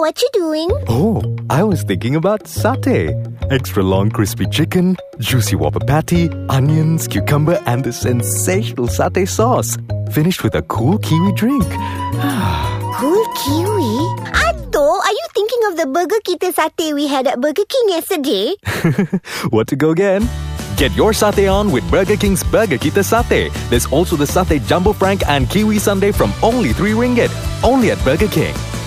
what you doing? Oh, I was thinking about satay. Extra long crispy chicken, juicy Whopper patty, onions, cucumber, and the sensational satay sauce. Finished with a cool kiwi drink. Cool kiwi? Ato, are you thinking of the Burger Kita satay we had at Burger King yesterday? What to go again? Get your satay on with Burger King's Burger Kita Satay. There's also the Satay Jumbo Frank and Kiwi Sundae from only 3 ringgit. Only at Burger King.